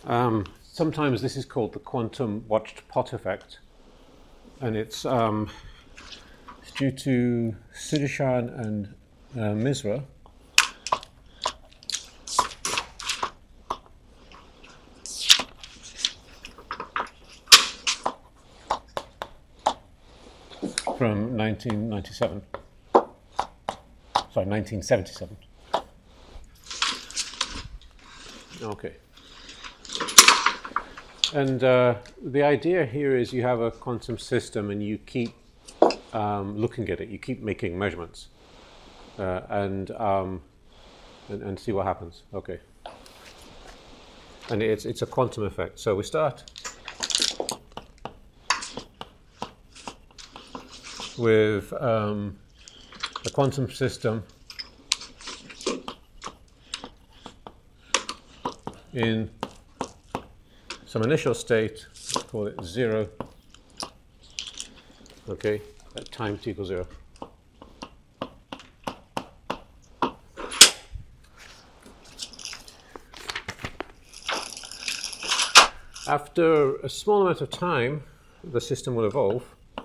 Sometimes this is called the quantum watched pot effect, and it's due to Sudishan and Misra. From 1997. Sorry, 1977. Okay. And the idea here is you have a quantum system and you keep looking at it. You keep making measurements and see what happens. Okay. And it's a quantum effect. So we start with a quantum system in some initial state, let's call it 0, okay, at time t equals 0. After a small amount of time, the system will evolve.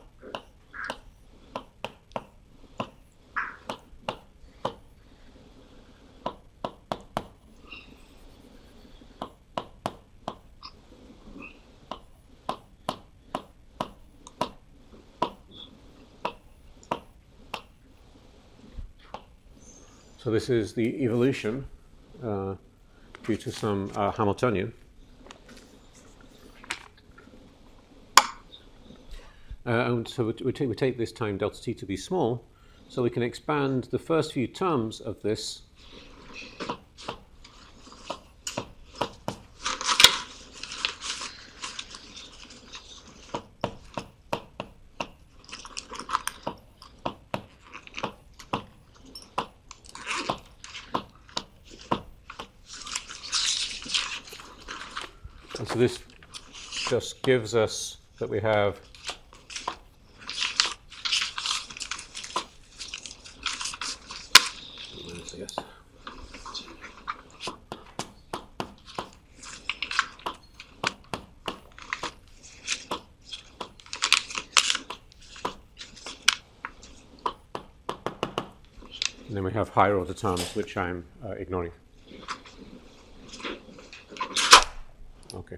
So this is the evolution due to some Hamiltonian. And so we take this time delta t to be small, so we can expand the first few terms of this and so this just gives us that we have and then we have higher order terms, which I'm ignoring. Okay.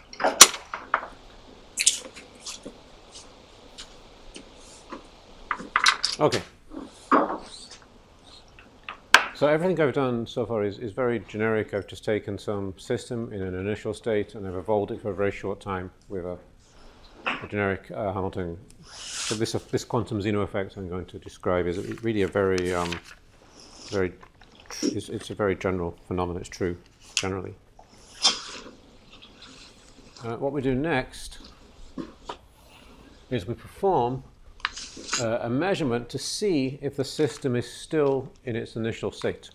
Okay. So everything I've done so far is very generic. I've just taken some system in an initial state and I've evolved it for a very short time with a generic Hamiltonian. So this quantum Zeno effect I'm going to describe is really a very, it's a very general phenomenon. It's true generally. What we do next is we perform a measurement to see if the system is still in its initial state.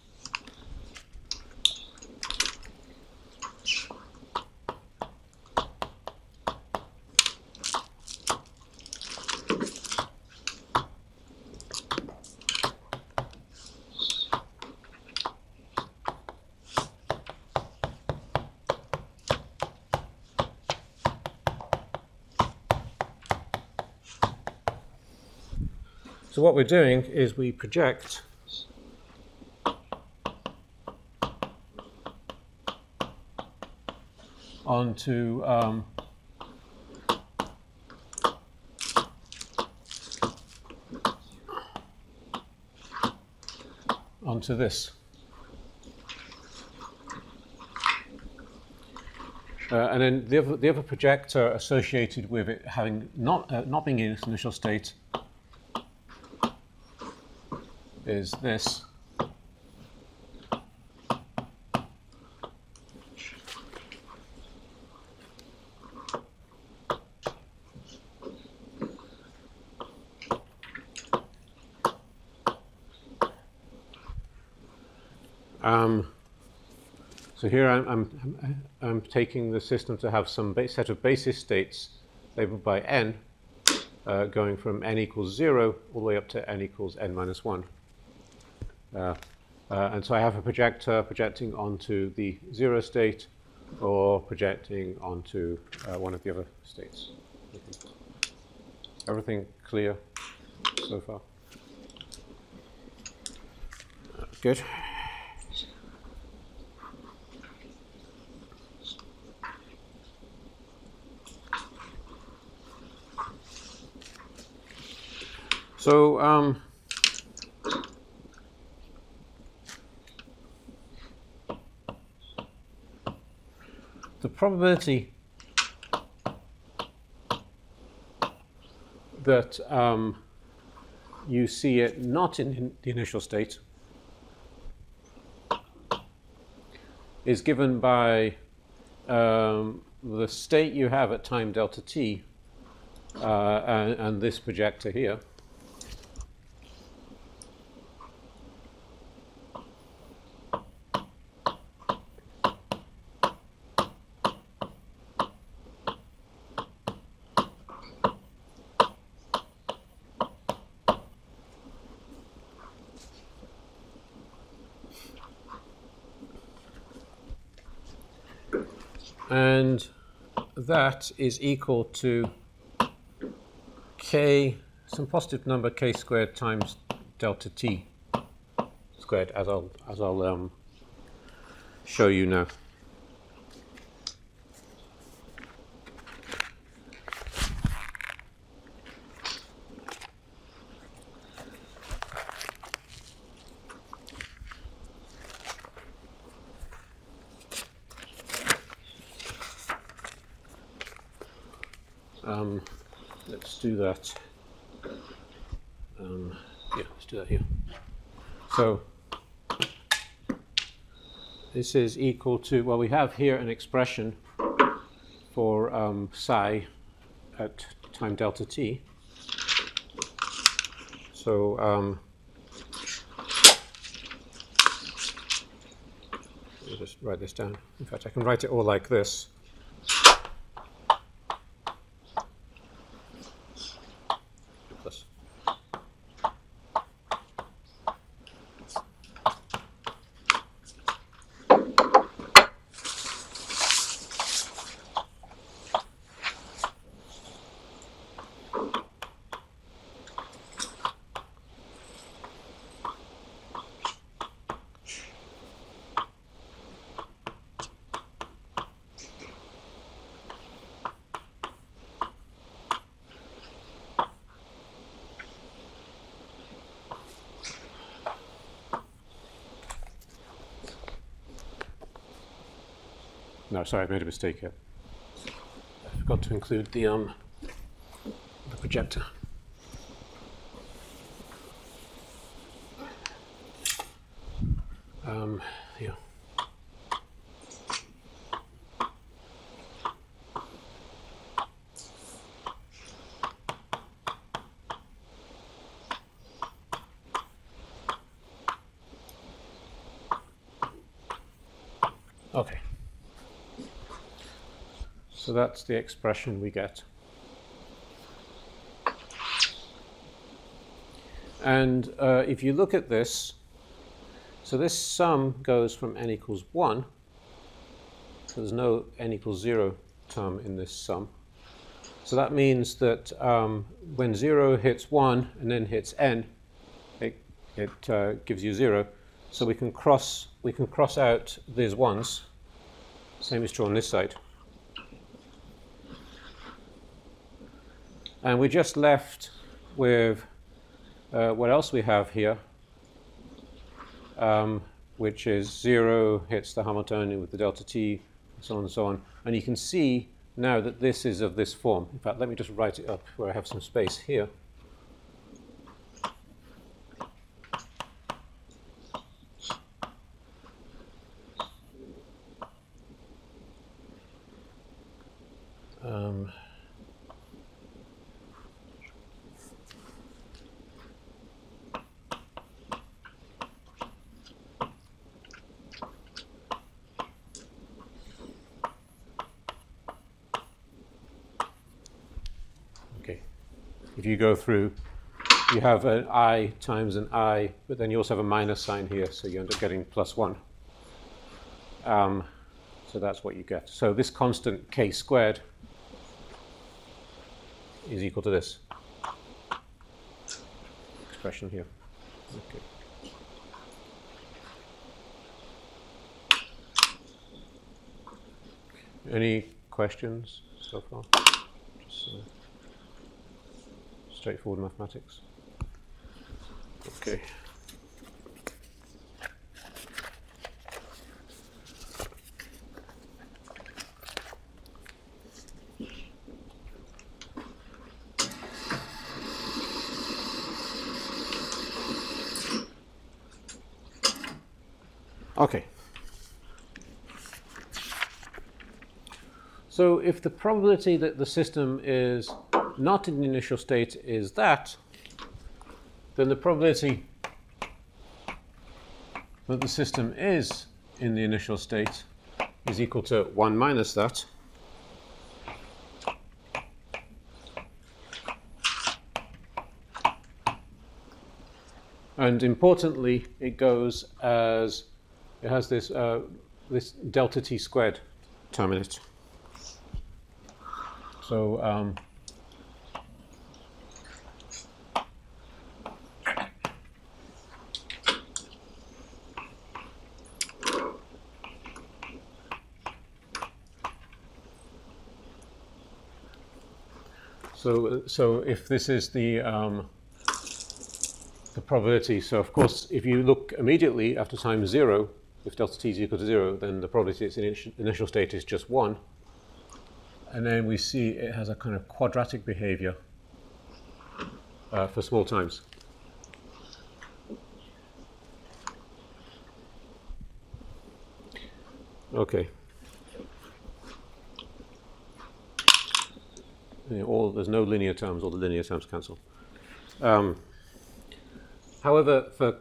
So what we're doing is we project onto this. And then the other projector associated with it having not being in its initial state is this. So here I'm taking the system to have some set of basis states labeled by n, going from n equals 0 all the way up to n equals n minus 1. And so I have a projector projecting onto the 0 state, or projecting onto one of the other states. Okay. Everything clear so far? Good. So the probability that you see it not in the initial state is given by the state you have at time delta t and this projector here. And that is equal to k, some positive number k squared times delta t squared, as I'll show you now. Let's do that. Yeah, let's do that here. So this is equal to, well, we have here an expression for psi at time delta t. So let me just write this down. In fact, I can write it all like this. No, sorry, I made a mistake here. I forgot to include the projector. Yeah. Okay. So that's the expression we get. And if you look at this, so this sum goes from n equals 1. So there's no n equals 0 term in this sum. So that means that when 0 hits 1 and then hits n, it gives you 0. So we can cross out these ones. Same is true on this side. And we're just left with what else we have here, which is 0 hits the Hamiltonian with the delta t, and so on and so on. And you can see now that this is of this form. In fact, let me just write it up where I have some space here. If you go through, you have an I times an I, but then you also have a minus sign here, so you end up getting +1. So that's what you get. So this constant k squared is equal to this expression here. Okay. Any questions so far? Just straightforward mathematics. Okay. Okay. So if the probability that the system is not in the initial state is that, then the probability that the system is in the initial state is equal to 1 minus that. And importantly, it goes as, it has this, this delta t squared term in it. So so if this is the probability, so of course if you look immediately after time 0, if delta t is equal to 0, then the probability it's in initial state is just 1. And then we see it has a kind of quadratic behavior for small times. Okay. There's no linear terms, all the linear terms cancel. However, for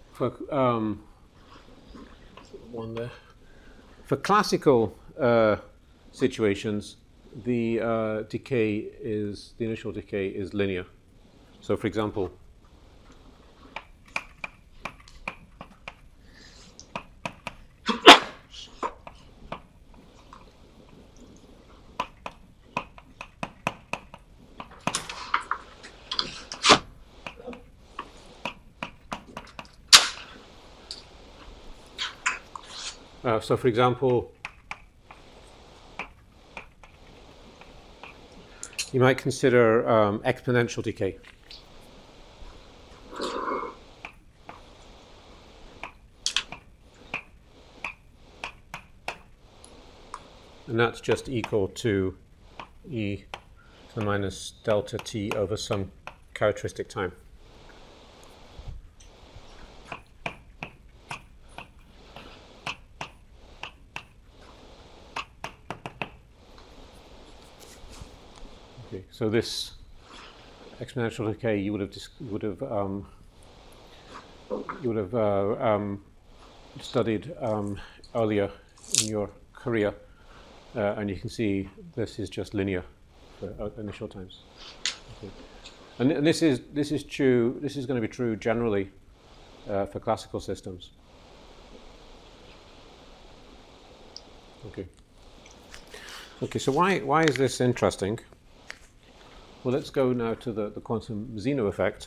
classical situations, the initial decay is linear. So, for example, you might consider exponential decay. And that's just equal to e to the minus delta t over some characteristic time. Okay, so this exponential decay you would have studied earlier in your career, and you can see this is just linear for initial times. Okay. And this is true. This is going to be true generally for classical systems. Okay. Okay. So why is this interesting? Well, let's go now to the quantum Zeno effect.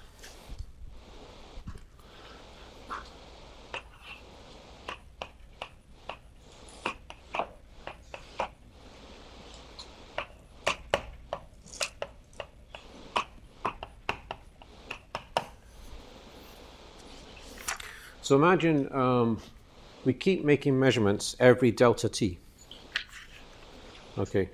So imagine we keep making measurements every delta t. Okay.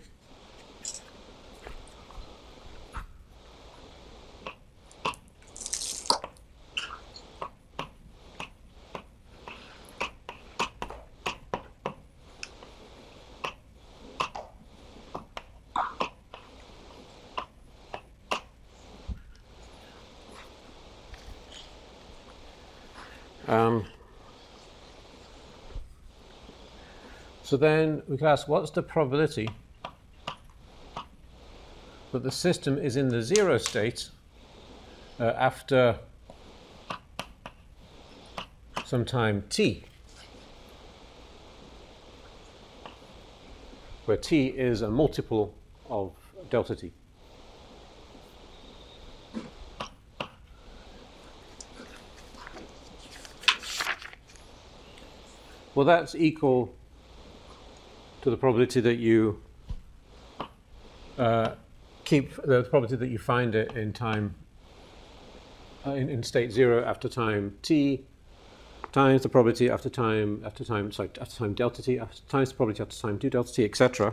So then we can ask, what's the probability that the system is in the 0 state after some time t? where t is a multiple of delta t. Well, that's equal to the probability that you keep the probability that you find it in time in state 0 after time t times the probability after time delta t times the probability after time 2 delta t, etc.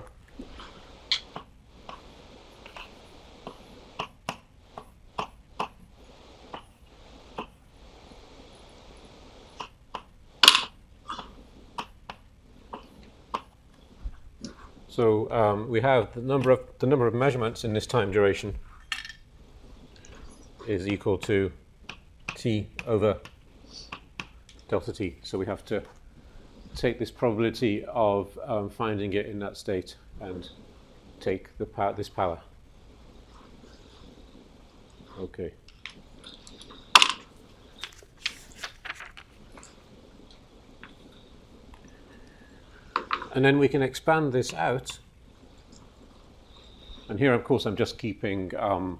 So we have the number of measurements in this time duration is equal to t over delta t. So we have to take this probability of finding it in that state and take this power. Okay. And then we can expand this out. And here, of course, I'm just keeping the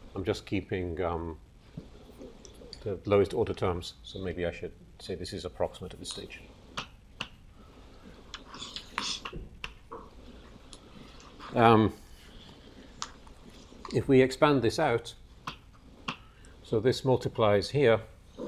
lowest order terms. So maybe I should say this is approximate at this stage. If we expand this out, so this multiplies here.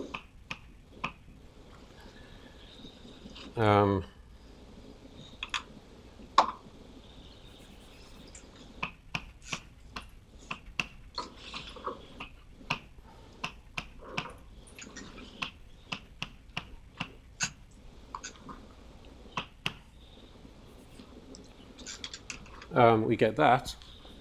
We get that,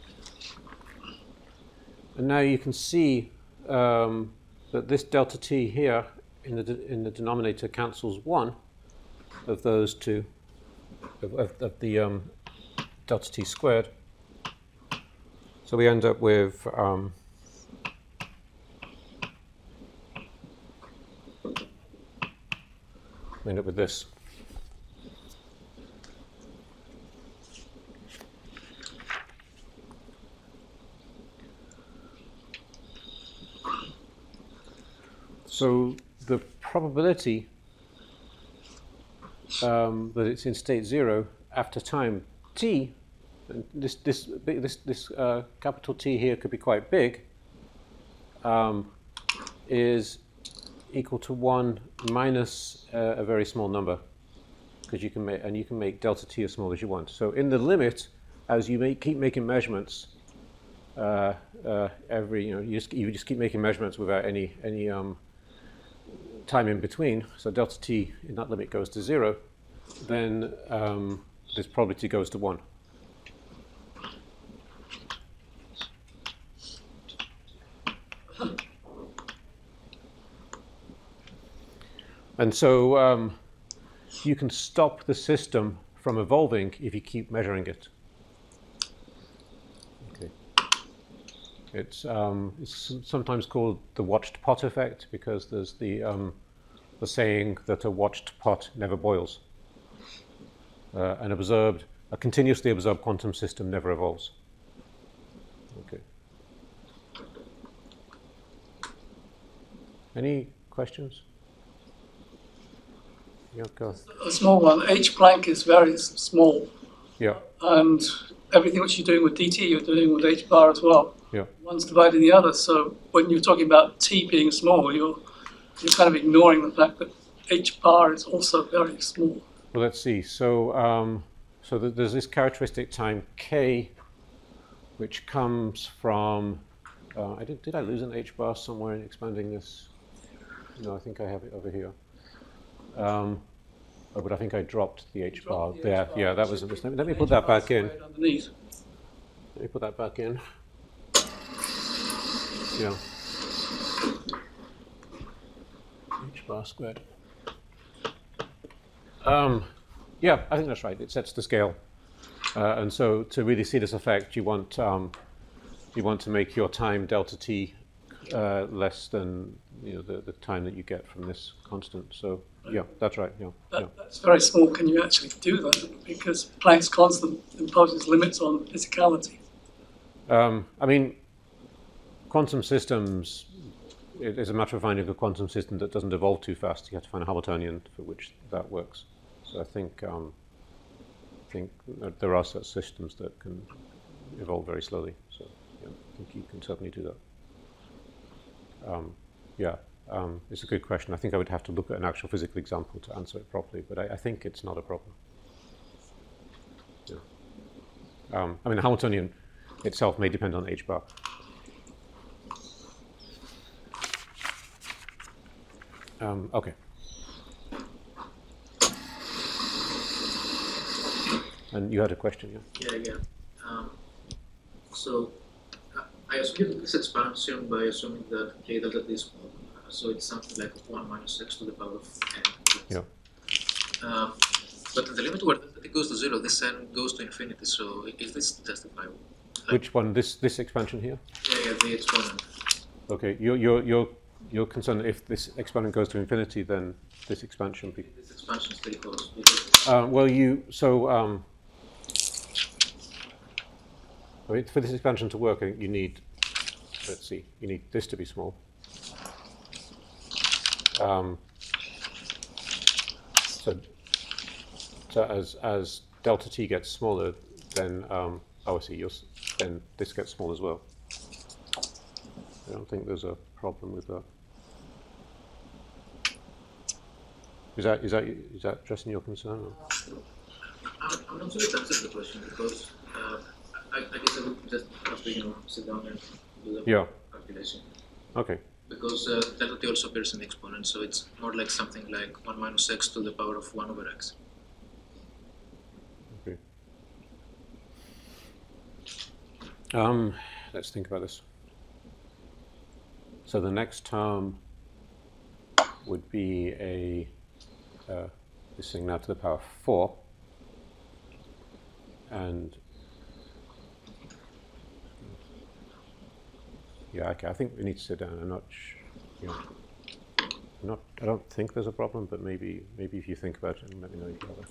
and now you can see that this delta t here in the denominator cancels one of those two of the delta t squared. So we end up with this. So the probability that it's in state 0 after time t, and this capital T here could be quite big, is equal to 1 minus a very small number, because you can make delta t as small as you want. So in the limit, as you keep making measurements, you just keep making measurements without any time in between, so delta t in that limit goes to 0, then this probability goes to 1. And so you can stop the system from evolving if you keep measuring it. Okay. It's sometimes called the watched pot effect, because there's the saying that a watched pot never boils. A continuously observed quantum system never evolves. Okay. Any questions? Yeah, go. A small one. H Planck is very small. Yeah. And everything which you're doing with dt, you're doing with h bar as well. Yeah. One's dividing the other. So when you're talking about t being small, you're kind of ignoring the fact that h bar is also very small. Well, let's see. So, there's this characteristic time k, which comes from. Did I lose an h bar somewhere in expanding this? No, I think I have it over here. But I think I dropped the h bar there. Yeah, that was a mistake. Let me put that back in. Underneath. Let me put that back in. Yeah. H bar squared. Yeah, I think that's right. It sets the scale, and so to really see this effect, you want to make your time delta t less than the time that you get from this constant. So Yeah, that's right. Yeah, yeah. That's very small. Can you actually do that? Because Planck's constant imposes limits on physicality. I mean, quantum systems, it is a matter of finding a quantum system that doesn't evolve too fast. You have to find a Hamiltonian for which that works. So I think that there are such systems that can evolve very slowly. So yeah, I think you can certainly do that. It's a good question. I think I would have to look at an actual physical example to answer it properly, but I think it's not a problem. Yeah. I mean, the Hamiltonian itself may depend on h bar. Okay. And you had a question, yeah? Yeah. So I assume this expansion by assuming that k delta t is small. So it's something like 1 minus x to the power of n. Yeah. But in the limit where delta t goes to 0, this n goes to infinity. So is this justifiable? Which one? This expansion here? Yeah, the exponent. Okay. You're concerned if this exponent goes to infinity, then this expansion. This expansion still goes. Because for this expansion to work, you need, let's see, you need this to be small. So as delta t gets smaller, then then this gets small as well. I don't think there's a problem with that. Is that addressing your concern? Or? I'm not sure it answers the question because I guess I would just have to sit down and do the calculation. Okay. Because delta t also appears in the exponent, so it's more like something like 1 minus x to the power of 1 over x. Okay. Let's think about this. So the next term would be this thing now to the power 4, and yeah, okay. I think we need to sit down. I'm not. I don't think there's a problem, but maybe if you think about it, and let me know if you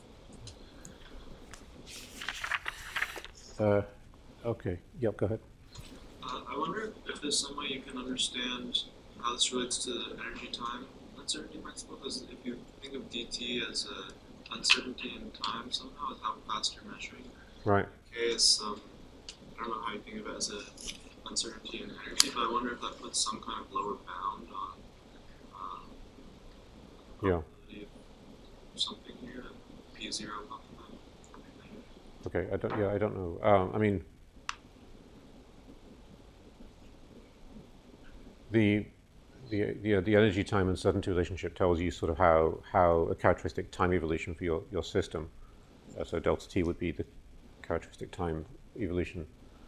have it. Okay. Yep. Go ahead. I wonder if there's some way you can understand how this relates to the energy-time uncertainty principle. Because if you think of dt as an uncertainty in time somehow, is how fast you're measuring. Right. K is some. I don't know how you think of it as a uncertainty in energy, but I wonder if that puts some kind of lower bound on probability of something here, P0. Okay, I don't know. I mean, the energy time uncertainty relationship tells you sort of how a characteristic time evolution for your system. So delta t would be the characteristic time evolution.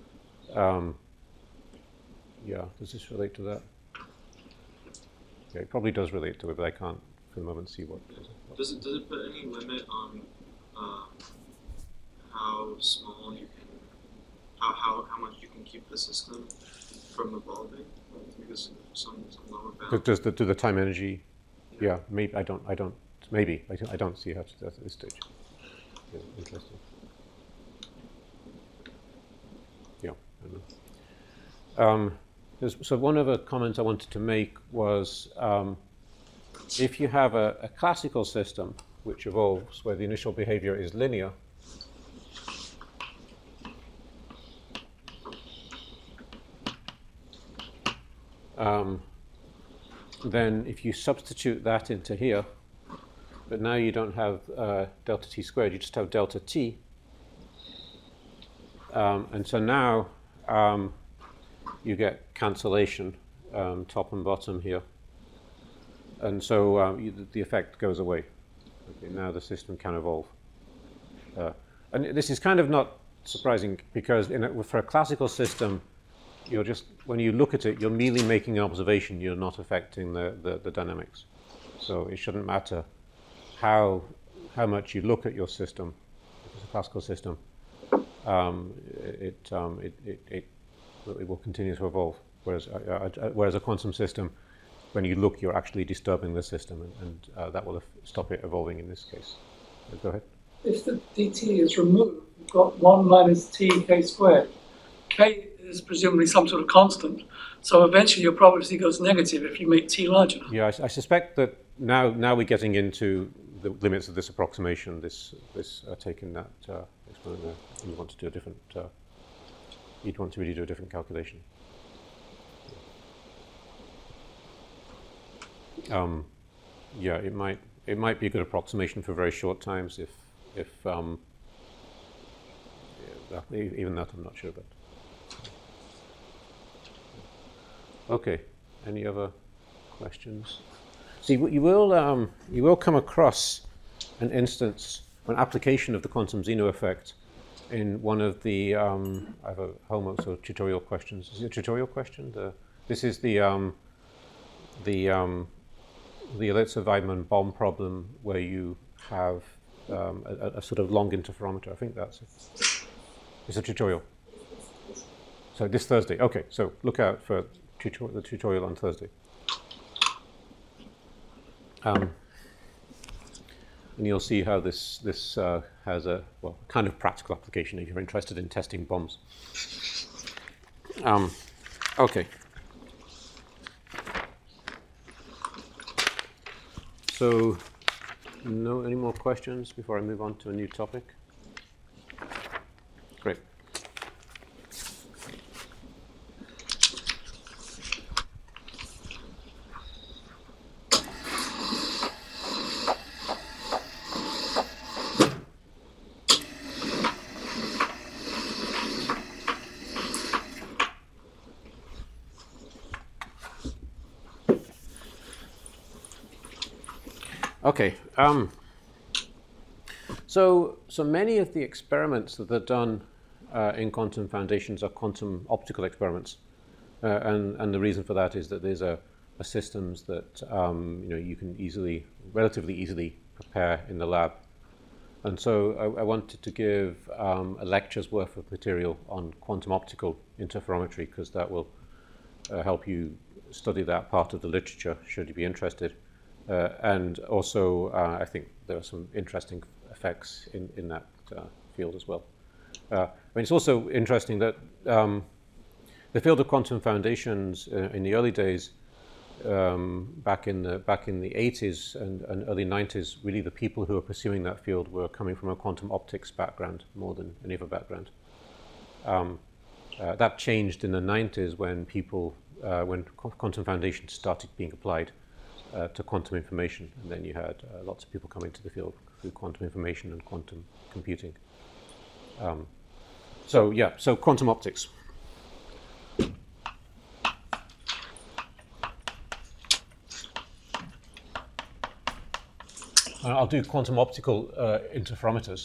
Yeah, does this relate to that? Yeah, it probably does relate to it, but I can't for the moment see what. Does it put any limit on how small you can, how much you can keep the system from evolving? Because some lower bound. Does the time energy? Yeah, maybe I don't see how to do that at this stage. Yeah, interesting. Yeah, I don't know. So one other comment I wanted to make was if you have a classical system which evolves where the initial behavior is linear, then if you substitute that into here, but now you don't have delta t squared, you just have delta t. And so now you get cancellation, top and bottom here. And so the effect goes away. Okay, now the system can evolve. And this is kind of not surprising because for a classical system, when you look at it, you're merely making an observation, you're not affecting the dynamics. So it shouldn't matter how much you look at your system, if it's a classical system, it will continue to evolve. Whereas a quantum system, when you look, you're actually disturbing the system, and that will stop it evolving in this case. Go ahead. If the dt is removed, you've got 1 minus t k squared. K is presumably some sort of constant, so eventually your probability goes negative if you make t large enough. Yeah, I suspect that now we're getting into the limits of this approximation, this taking that exponent there. You want to do a different, you'd want to really do a different calculation. Yeah, it might be a good approximation for very short times if even that I'm not sure about. Okay, any other questions? See, you will come across an instance, an application of the quantum Zeno effect in one of the I have a whole bunch of tutorial questions. Is it a tutorial question? This is the Elitzer-Weidmann bomb problem where you have a sort of long interferometer. I think that's it. It's a tutorial. So this Thursday. Okay, so look out for the tutorial on Thursday. And you'll see how this has a kind of practical application if you're interested in testing bombs. Okay. So, any more questions before I move on to a new topic? Great. Okay, so many of the experiments that are done in quantum foundations are quantum optical experiments, and the reason for that is that these are systems that you can relatively easily prepare in the lab, and so I wanted to give a lecture's worth of material on quantum optical interferometry because that will help you study that part of the literature should you be interested. And also, I think there are some interesting effects in that field as well. It's also interesting that the field of quantum foundations in the early days, back in the 80s and early 90s, really the people who were pursuing that field were coming from a quantum optics background more than any other background. That changed in the 90s when when quantum foundations started being applied to quantum information, and then you had lots of people coming to the field through quantum information and quantum computing. So quantum optics. I'll do quantum optical interferometers.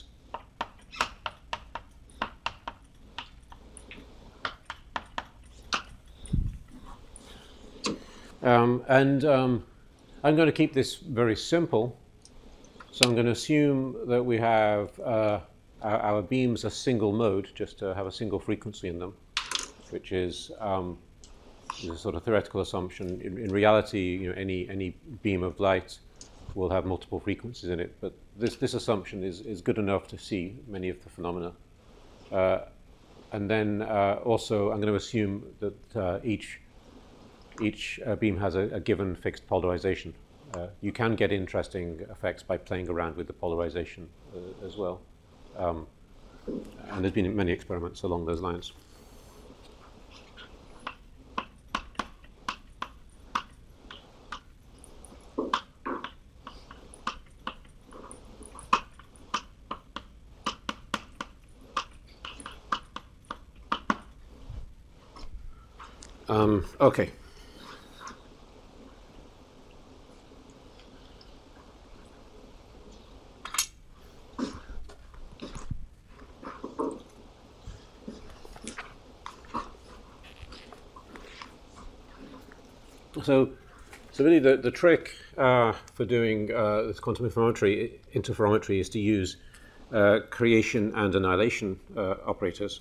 I'm going to keep this very simple. So I'm going to assume that we have our beams a single mode, just to have a single frequency in them, which is a sort of theoretical assumption. In reality, any beam of light will have multiple frequencies in it, but this assumption is good enough to see many of the phenomena. And then also I'm going to assume that each beam has a given fixed polarization. You can get interesting effects by playing around with the polarization as well. And there's been many experiments along those lines. Okay. So really the trick for doing this quantum interferometry is to use creation and annihilation operators.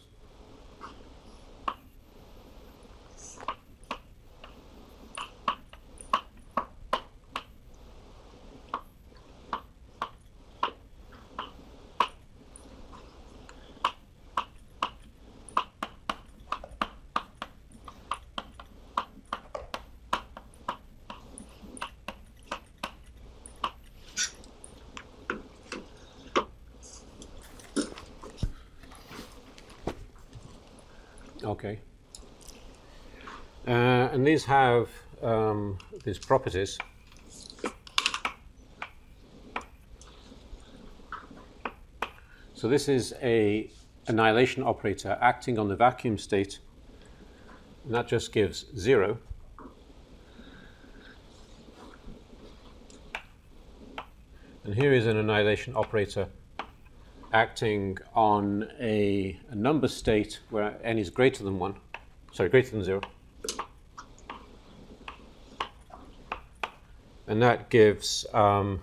Okay. And these have these properties. So this is a annihilation operator acting on the vacuum state, and that just gives 0. And here is an annihilation operator acting on a number state where n is greater than 1, sorry, greater than 0. And that gives a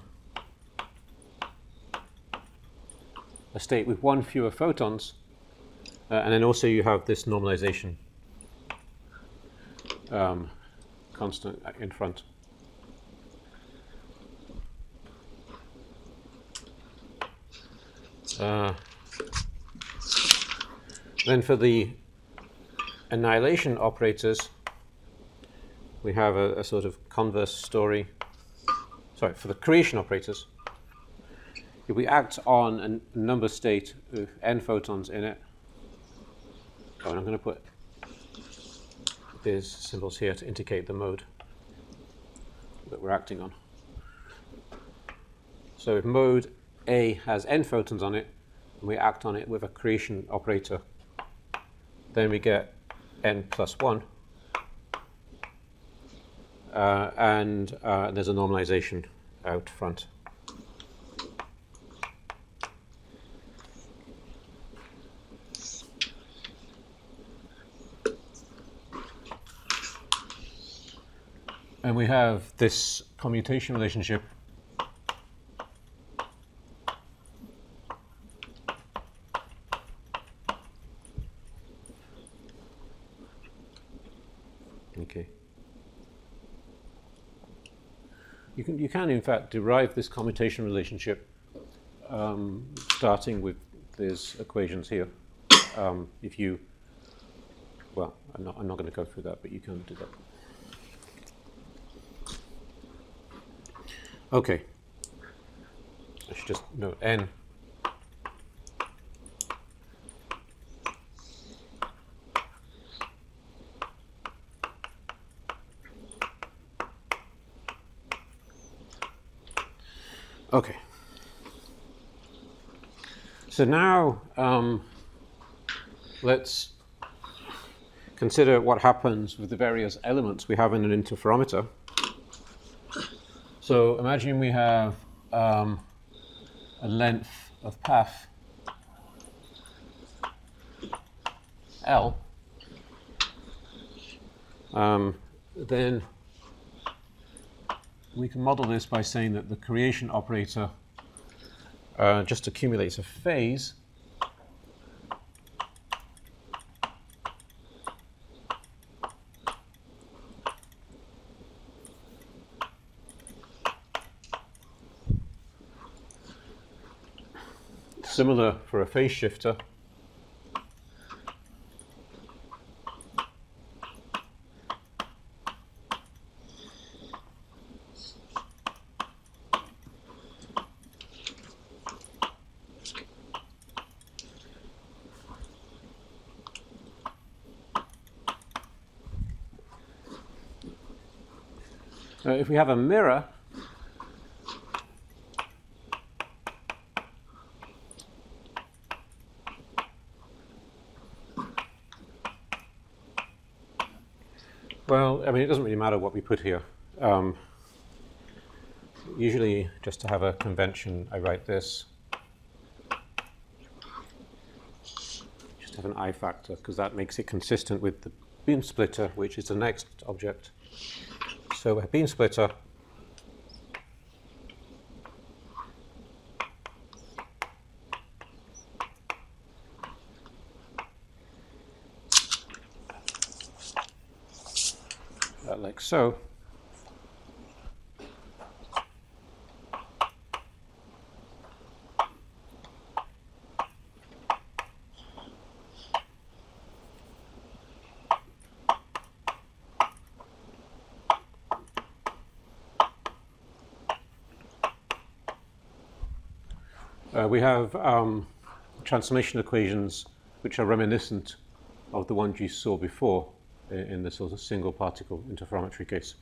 state with 1 fewer photons. And then also you have this normalization constant in front. Then for the annihilation operators, we have a sort of converse story. Sorry, for the creation operators, if we act on a number state with n photons in it, and I'm going to put these symbols here to indicate the mode that we're acting on. So if mode A has n photons on it, and we act on it with a creation operator, then we get n plus 1. And there's a normalization out front. And we have this commutation relationship okay. You can in fact derive this commutation relationship starting with these equations here. If you, well, I'm not going to go through that, but you can do that. Okay. I should just note n. Okay. So now let's consider what happens with the various elements we have in an interferometer. So imagine we have a length of path L. Then we can model this by saying that the creation operator just accumulates a phase. Similar for a phase shifter. If we have a mirror, well, I mean, it doesn't really matter what we put here. Usually, just to have a convention, I write this. Just have an I factor, because that makes it consistent with the beam splitter, which is the next object. So a beam splitter like so. We have transformation equations which are reminiscent of the ones you saw before in the sort of single particle interferometry case.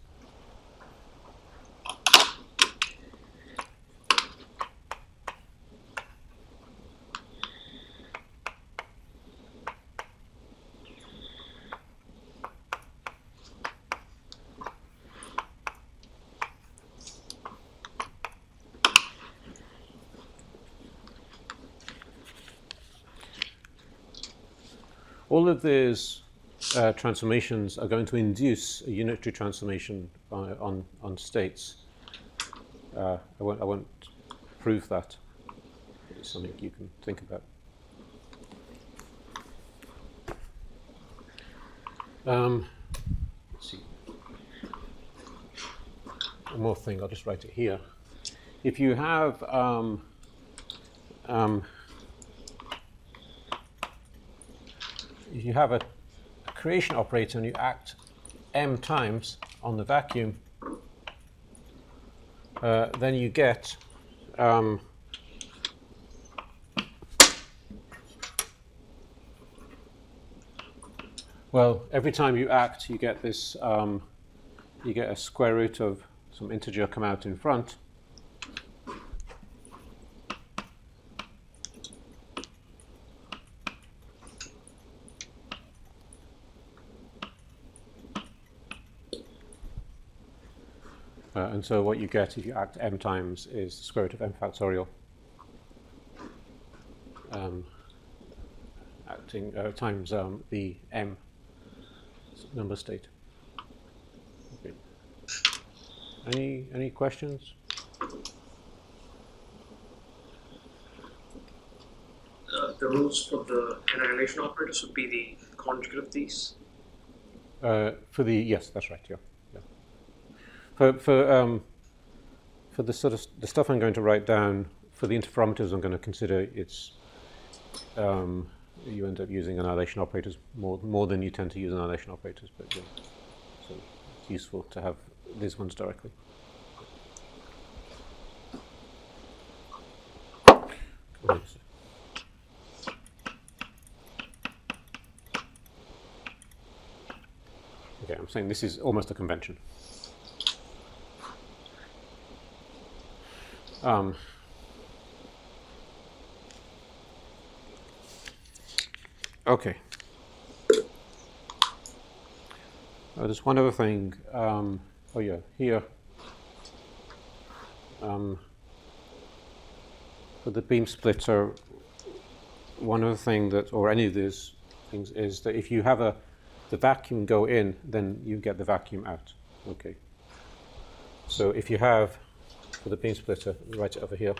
All of these transformations are going to induce a unitary transformation on states. I won't prove that. It's something you can think about. Let's see. One more thing. I'll just write it here. If you have if you have a creation operator and you act m times on the vacuum, then you get well, every time you act, you get this, you get a square root of some integer come out in front. And so what you get if you act m times is the square root of m factorial acting times the m number state. Okay. Any questions? The rules for the annihilation operators would be the conjugate of these? Yes, that's right, yeah. For the sort of the stuff I'm going to write down, for the interferometers I'm going to consider, it's you end up using annihilation operators more than you tend to use annihilation operators, but yeah, so it's useful to have these ones directly. Okay, I'm saying this is almost a convention. Okay. There's one other thing. Oh yeah, here. For the beam splitter, one other thing that, or any of these things, is that if you have the vacuum go in, then you get the vacuum out. Okay. So if you have, for the beam splitter, write it over here.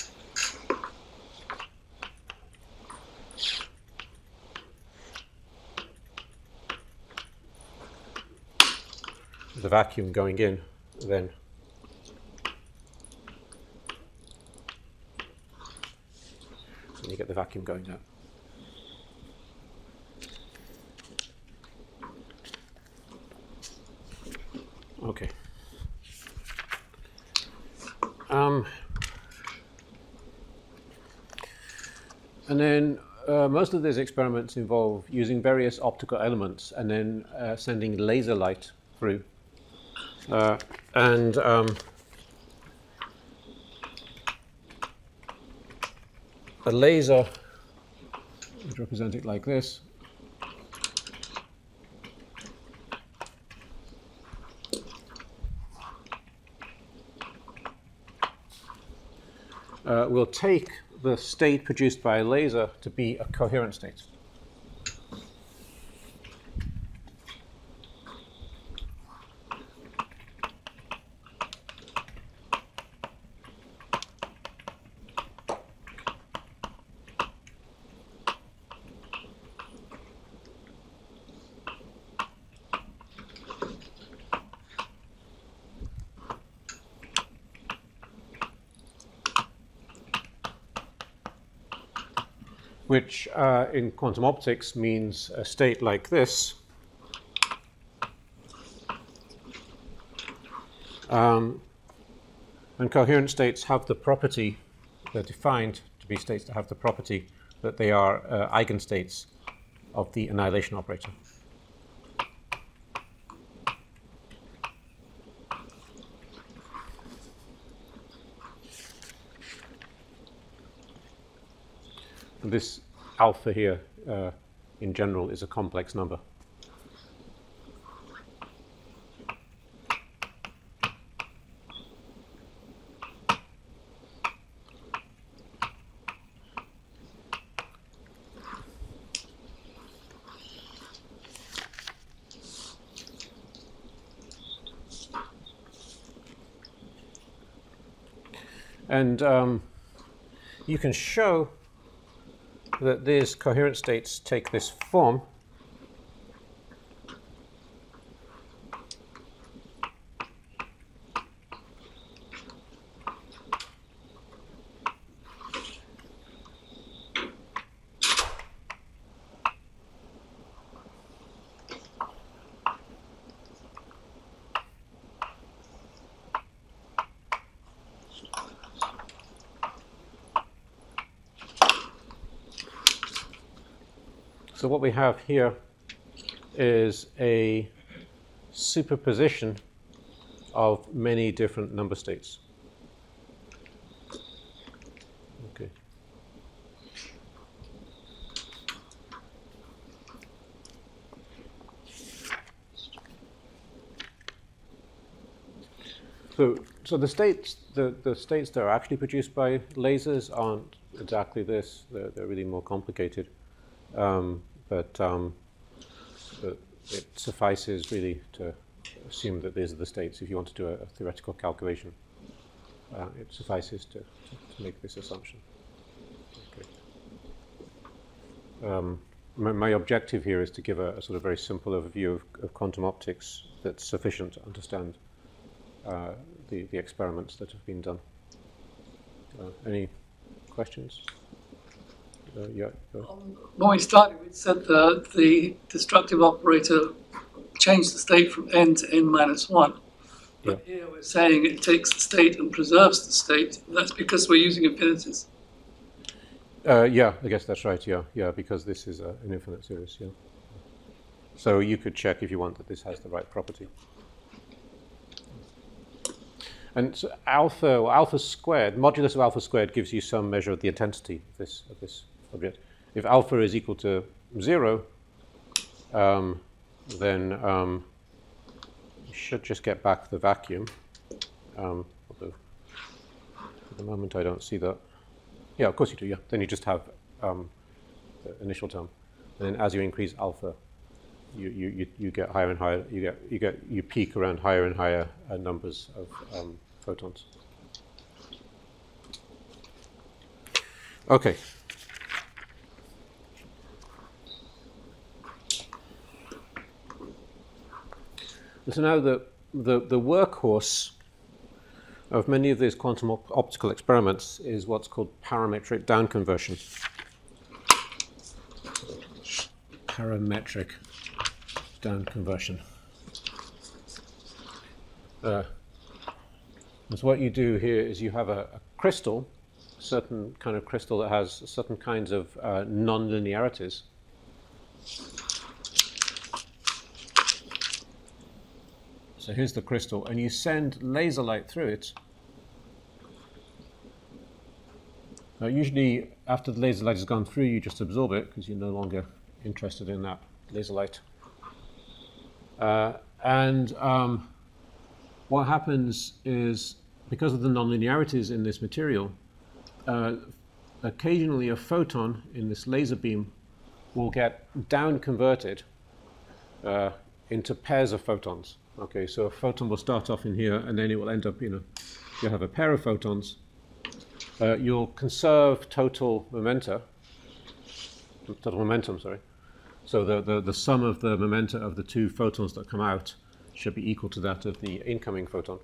The vacuum going in, then you get the vacuum going out. Okay. And then most of these experiments involve using various optical elements and then sending laser light through. A laser, let's represent it like this. Will take the state produced by a laser to be a coherent state. Which in quantum optics means a state like this. And coherent states have the property, they're defined to be states that have the property that they are eigenstates of the annihilation operator. And this alpha here, in general, is a complex number. And you can show that these coherent states take this form. So what we have here is a superposition of many different number states. Okay. So the states that are actually produced by lasers aren't exactly this. They're really more complicated. But it suffices really to assume that these are the states. If you want to do a theoretical calculation, it suffices to make this assumption. Okay. My objective here is to give a sort of very simple overview of quantum optics that's sufficient to understand the experiments that have been done. Any questions? Yeah. When we started, we said that the destructive operator changed the state from n to n minus 1. But here we're saying it takes the state and preserves the state. That's because we're using infinities. Yeah, I guess that's right. Yeah, because this is an infinite series. Yeah. So you could check if you want that this has the right property. And so alpha squared, modulus of alpha squared, gives you some measure of the intensity of this object. If alpha is equal to 0, then you should just get back the vacuum. Although at the moment I don't see that. Yeah, of course you do. Yeah, then you just have the initial term, and then as you increase alpha, you get higher and higher. You peak around higher and higher numbers of photons. Okay. So now the workhorse of many of these quantum optical experiments is what's called parametric down conversion. Parametric down conversion. So what you do here is you have a crystal, a certain kind of crystal that has certain kinds of non-linearities. So here's the crystal, and you send laser light through it. Usually, after the laser light has gone through, you just absorb it because you're no longer interested in that laser light. What happens is, because of the nonlinearities in this material, occasionally a photon in this laser beam will get down converted into pairs of photons. Okay, so a photon will start off in here, and then it will end up, you'll have a pair of photons. You'll conserve total momentum, sorry. So the sum of the momenta of the two photons that come out should be equal to that of the incoming photon.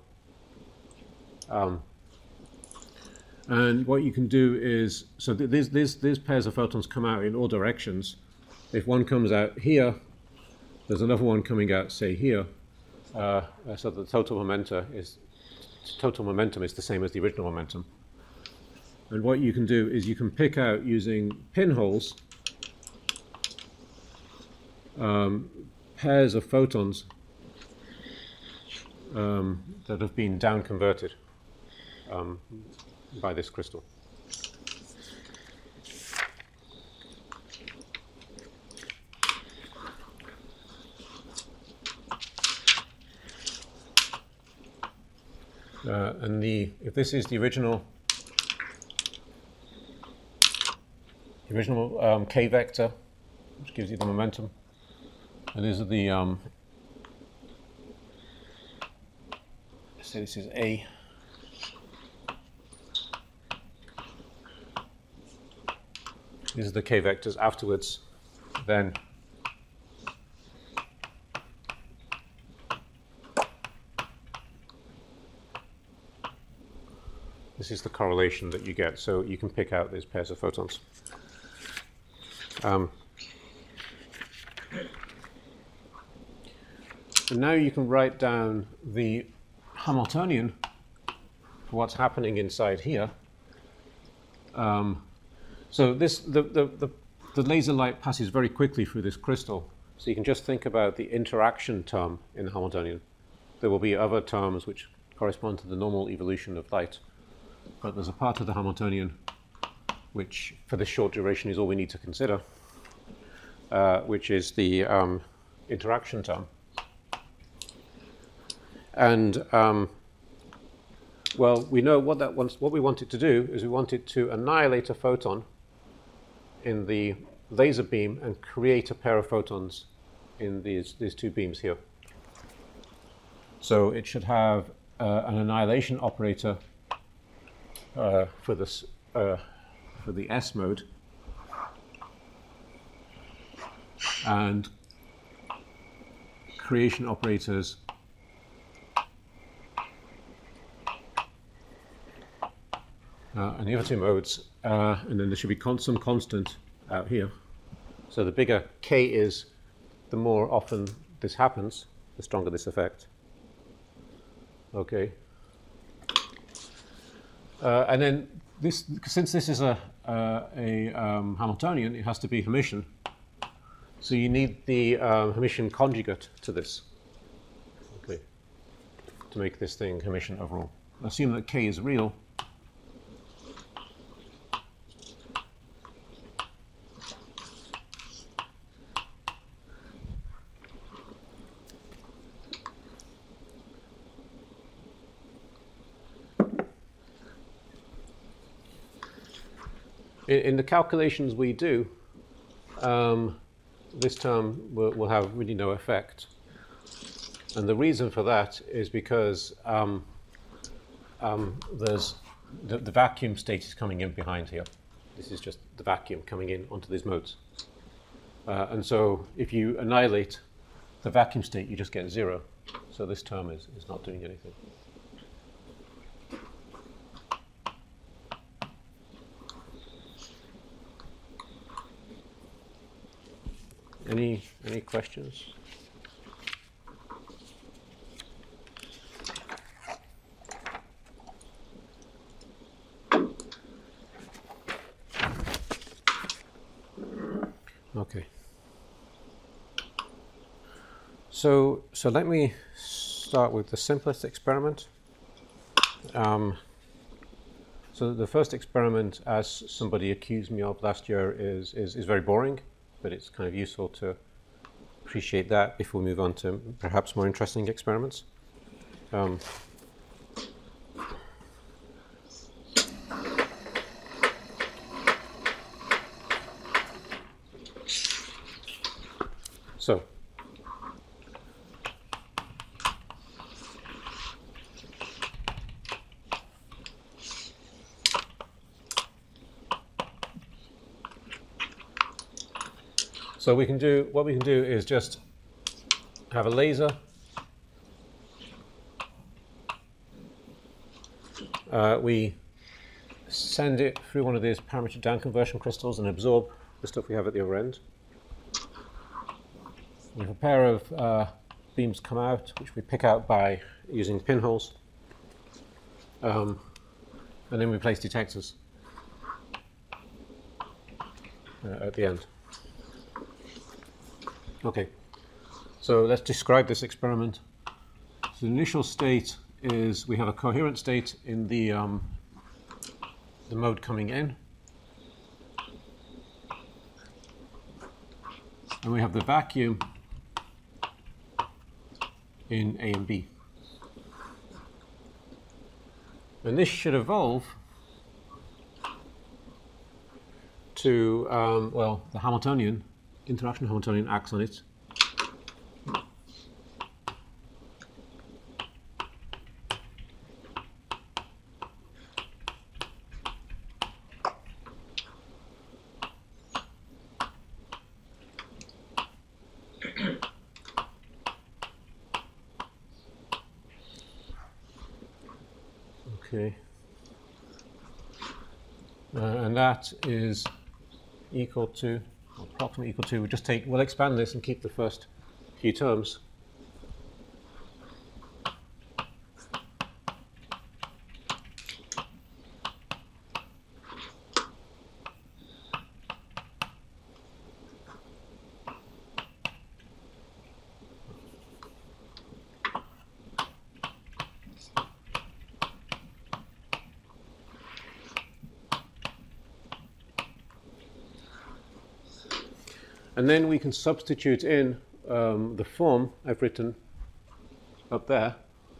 And what you can do is, so these pairs of photons come out in all directions. If one comes out here, there's another one coming out, say, here. So the total momentum is the same as the original momentum. And what you can do is you can pick out, using pinholes, pairs of photons that have been down converted by this crystal. And if this is the original k vector, which gives you the momentum, and these are the let's say this is A. These are the k vectors afterwards. Then this is the correlation that you get. So you can pick out these pairs of photons. And now you can write down the Hamiltonian for what's happening inside here. So the laser light passes very quickly through this crystal. So you can just think about the interaction term in the Hamiltonian. There will be other terms which correspond to the normal evolution of light. But there's a part of the Hamiltonian which, for this short duration, is all we need to consider, which is the interaction term. And well, we know what we want it to do is we want it to annihilate a photon in the laser beam and create a pair of photons in these two beams here. So it should have an annihilation operator for the S mode, and creation operators and the other two modes, and then there should be some constant out here. So the bigger K is, the more often this happens, the stronger this effect. Okay. And then since this is a Hamiltonian, it has to be Hermitian. So you need the Hermitian conjugate to this, okay, to make this thing Hermitian overall. Assume that K is real. In the calculations we do, this term will have really no effect. And the reason for that is because there's the vacuum state is coming in behind here. This is just the vacuum coming in onto these modes. And so if you annihilate the vacuum state, you just get 0. So this term is not doing anything. Any questions? Okay. So let me start with the simplest experiment. So the first experiment, as somebody accused me of last year, is very boring, but it's kind of useful to appreciate that before we move on to perhaps more interesting experiments. So what we can do is just have a laser. We send it through one of these parametric down conversion crystals and absorb the stuff we have at the other end. We have a pair of beams come out, which we pick out by using pinholes. And then we place detectors at the end. Okay, so let's describe this experiment. So the initial state is we have a coherent state in the mode coming in, and we have the vacuum in A and B. And this should evolve to, well, the Hamiltonian, interaction Hamiltonian acts on it. Okay. And that is equal to, approximately equal to, we'll expand this and keep the first few terms. And then we can substitute in the form I've written up there.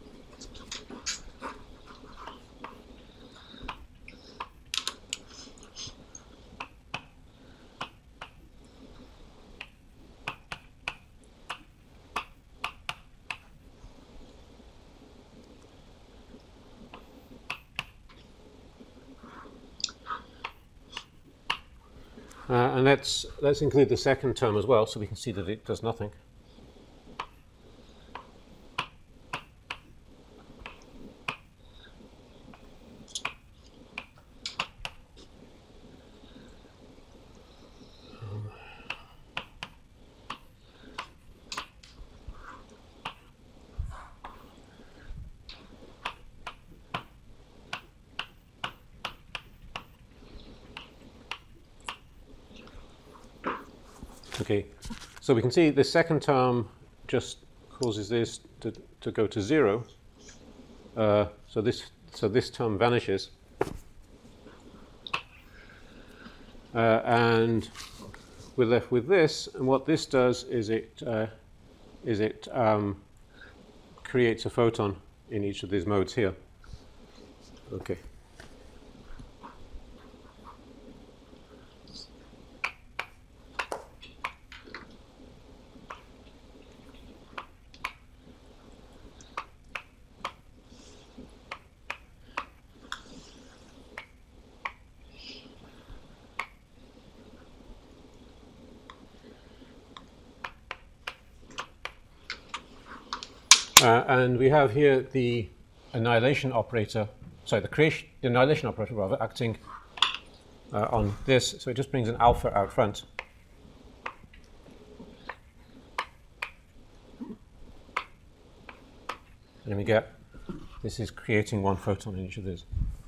And let's include the second term as well, so we can see that it does nothing. Okay, so we can see the second term just causes this to go to 0. So this term vanishes, and we're left with this. And what this does is it creates a photon in each of these modes here. Okay. And we have here the annihilation operator, sorry, the annihilation operator rather, acting on this. So it just brings an alpha out front. And we get, this is creating one photon in each of these.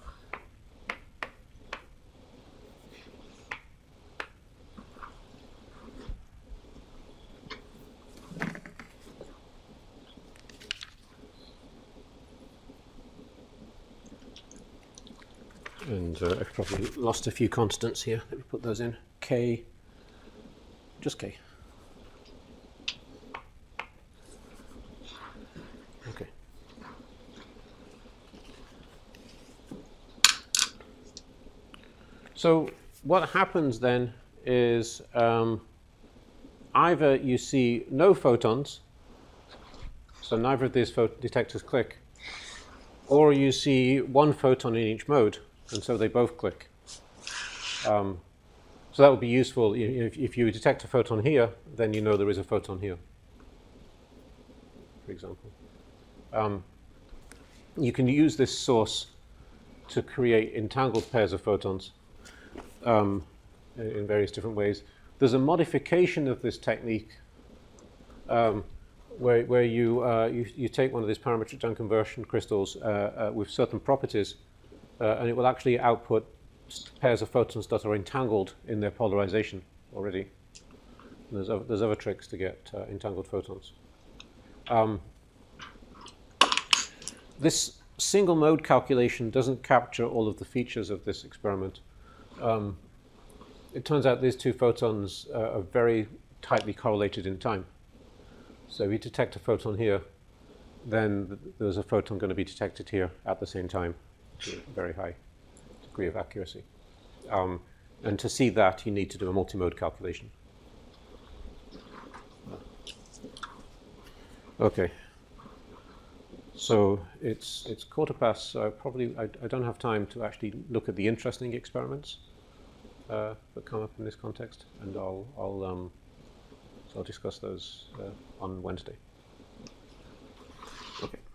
And I've probably lost a few constants here. Let me put those in. K, just K. Okay. So what happens then is either you see no photons, so neither of these detectors click, or you see one photon in each mode, and so they both click. So that would be useful. If you detect a photon here, then you know there is a photon here, for example. You can use this source to create entangled pairs of photons in various different ways. There's a modification of this technique where you take one of these parametric Dunn conversion crystals with certain properties, and it will actually output pairs of photons that are entangled in their polarization already. There's other tricks to get entangled photons. This single mode calculation doesn't capture all of the features of this experiment. It turns out these two photons are very tightly correlated in time. So if you detect a photon here, then there's a photon going to be detected here at the same time to a very high degree of accuracy. And to see that, you need to do a multimode calculation. Okay. So it's 1:15, so I don't have time to actually look at the interesting experiments that come up in this context, and I'll discuss those on Wednesday. Okay.